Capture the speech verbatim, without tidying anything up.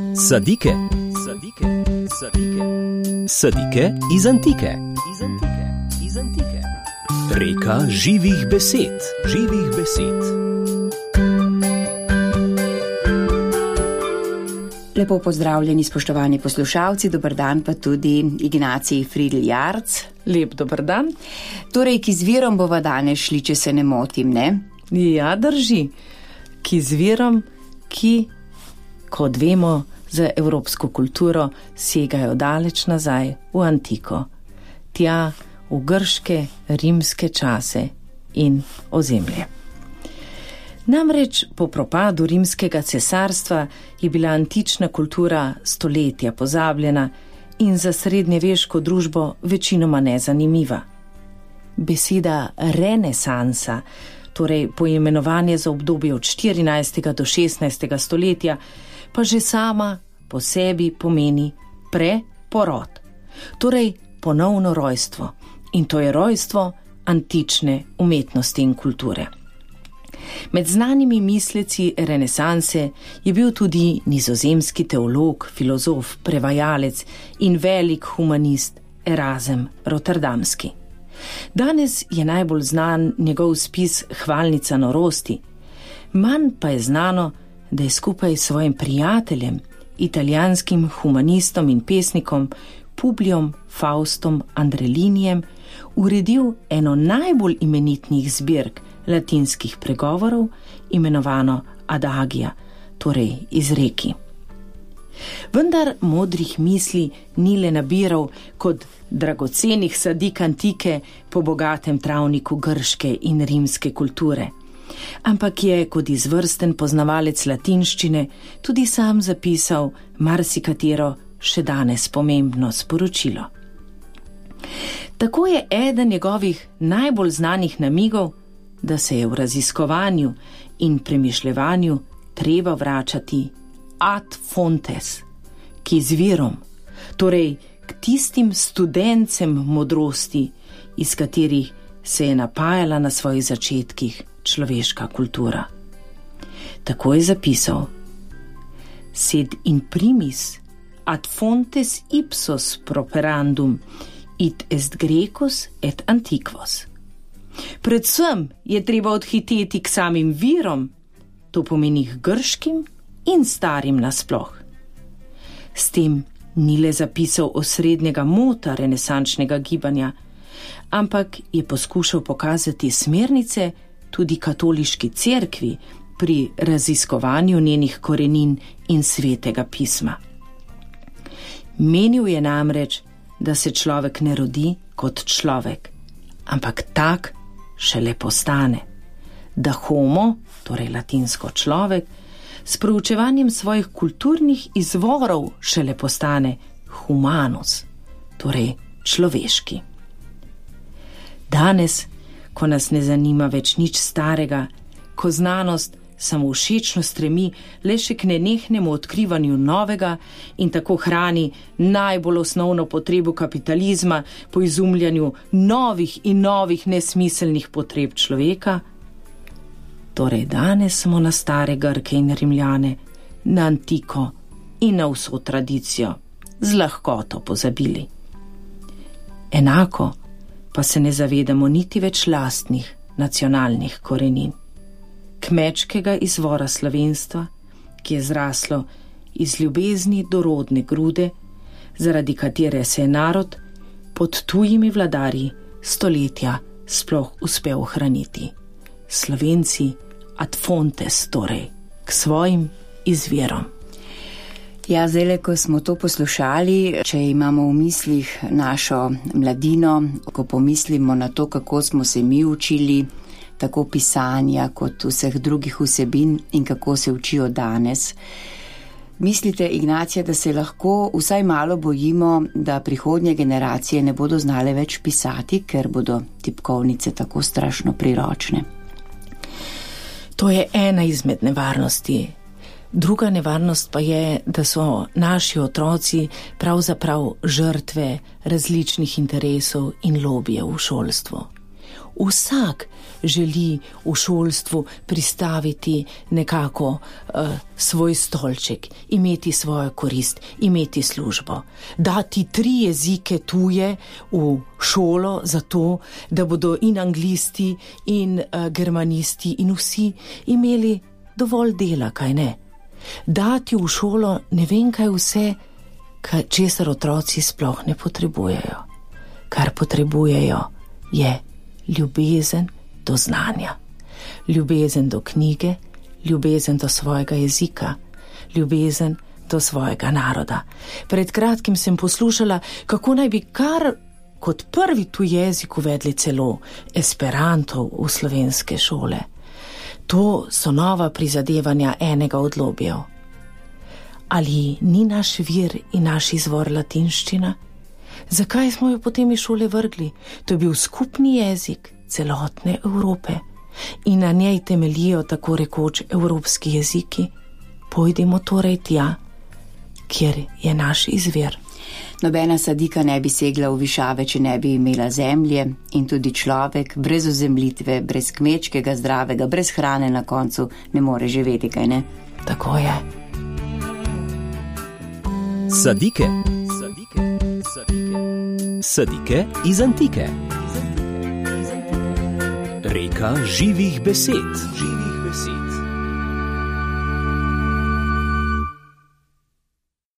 Sadike. Sadike. Sadike. Sadike iz antike. Iz antike. Iz antike. Reka živih besed. Živih besed. Lepo pozdravljeni, spoštovani poslušalci, dober dan pa tudi Ignaciji Fridl-Jarc. Lep dober dan. Torej, k izvirom bova danes šli, če se ne motim, ne? Ja, drži. K izvirom, ki, kot vemo, za evropsko kulturo segajo daleč nazaj v antiko. Tja v grške, rimske čase in ozemlje. Namreč po propadu rimskega cesarstva je bila antična kultura stoletja pozabljena in za srednjeveško družbo večinoma nezanimiva. Beseda renesansa, torej poimenovanje za obdobje od štirinajstega do šestnajstega stoletja, pa že sama po sebi pomeni preporod, torej ponovno rojstvo. In to je rojstvo antične umetnosti in kulture. Med znanimi misleci renesanse je bil tudi nizozemski teolog, filozof, prevajalec in velik humanist Erazem Rotterdamski. Danes je najbolj znan njegov spis Hvalnica norosti, manj pa je znano, da je skupaj s svojim prijateljem, italijanskim humanistom in pesnikom Publiom Faustom Andrelinijem uredil eno najbolj imenitnih zbirk latinskih pregovorov, imenovano Adagija, torej izreki. Vendar modrih misli ni le nabiral kot dragocenih sadik antike po bogatem travniku grške in rimske kulture, ampak je kot izvrsten poznavalec latinščine tudi sam zapisal marsikatero še danes pomembno sporočilo. Tako je eden njegovih najbolj znanih namigov, da se je v raziskovanju in premišljevanju treba vračati ad fontes, k izvirom, torej k tistim studencem modrosti, iz katerih se je napajala na svojih začetkih človeška kultura. Tako je zapisal: Sed in primis ad fontes ipsos properandum, id est Grecus et antiquos. Predvsem je treba odhiteti k samim virom, to pomeni k grškim in starim nasploh. S tem ni le zapisal osrednjega mota renesančnega gibanja, ampak je poskušal pokazati smernice tudi katoliški cerkvi pri raziskovanju njenih korenin in svetega pisma. Menil je namreč, da se človek ne rodi kot človek, ampak tak šele postane, da homo, torej latinsko človek, s proučevanjem svojih kulturnih izvorov šele postane humanus, torej človeški. Danes, ko nas ne zanima več nič starega, ko znanost samovšečno stremi le še k nenehnemu odkrivanju novega in tako hrani najbolj osnovno potrebo kapitalizma po izumljanju novih in novih nesmiselnih potreb človeka, torej danes smo na stare Grke in Rimljane, na antiko in na vso tradicijo z lahkoto pozabili. Enako pa se ne zavedamo niti več lastnih nacionalnih korenin, kmečkega izvora slovenstva, ki je zraslo iz ljubezni do rodne grude, zaradi katere se je narod pod tujimi vladarji stoletja sploh uspel ohraniti. Slovenci ad fontes, torej k svojim izvirom. Ja, zdaj, ko smo to poslušali, če imamo v mislih našo mladino, ko pomislimo na to, kako smo se mi učili, tako pisanja kot vseh drugih vsebin in kako se učijo danes. Mislite, Ignacija, da se lahko vsaj malo bojimo, da prihodnje generacije ne bodo znale več pisati, ker bodo tipkovnice tako strašno priročne? To je ena izmed nevarnosti. Druga nevarnost pa je, da so naši otroci pravzaprav žrtve različnih interesov in lobijev v šolstvu. Vsak, želi v šolstvu pristaviti nekako uh, svoj stolček, imeti svojo korist, imeti službo. Dati tri jezike tuje v šolo zato, da bodo in anglisti in uh, germanisti in vsi imeli dovolj dela, kaj ne? Dati v šolo ne vem kaj vse, kaj, česar otroci sploh ne potrebujejo. Kar potrebujejo je ljubezen do znanja, ljubezen do knjige, ljubezen do svojega jezika, ljubezen do svojega naroda. Pred kratkim sem poslušala, kako naj bi kar kot prvi tuj jezik uvedli celo esperanto v slovenske šole. To so nova prizadevanja enega od lobijev. Ali ni naš vir in naš izvor latinščina? Zakaj smo jo potem iz šole vrgli? To je bil skupni jezik celotne Evrope in na njej temeljijo tako rekoč evropski jeziki. Pojdimo torej tja, kjer je naš izvir. Nobena sadika ne bi segla v višave, če ne bi imela zemlje, in tudi človek brez ozemljitve, brez kmečkega zdravega, brez hrane na koncu ne more živeti, kaj ne? Tako je. Sadike. Sadike. Sadike. Sadike iz antike. Reka živih besed. Živih